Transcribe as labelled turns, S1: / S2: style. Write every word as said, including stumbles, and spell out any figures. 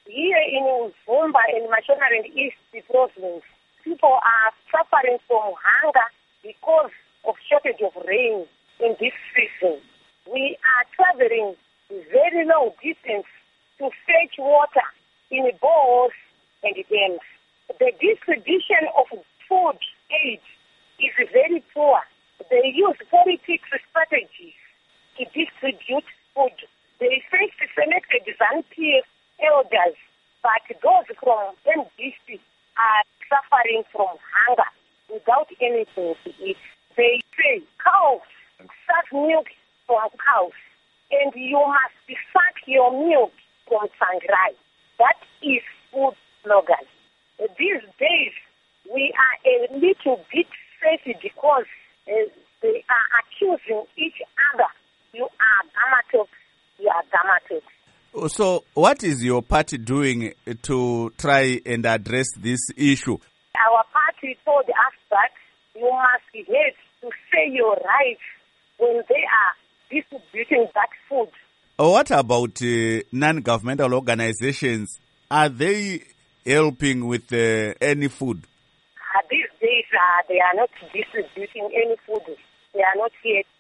S1: Here in Zumba and Mashonaland East province, people are suffering from hunger because of shortage of rain in this season. We are traveling very long distance to fetch water in boreholes and dams. The distribution of food aid is very poor. They use politics strategies to distribute food. They first selected ZANU-P F elders, but those from M D C are suffering from hunger without anything to eat. They say cows suck milk from cows, and you must suck your milk from Sangrai. That is food slogan. These days, we are a little bit safe because uh, they are accusing each other. You are Gamatox, you are Gamatox.
S2: So what is your party doing to try and address this issue?
S1: Our party told us that you must be heard to say your rights when they are distributing that food.
S2: What about uh, non-governmental organizations? Are they helping with uh, any food?
S1: Uh, these days, uh, they are not distributing any food. They are not yet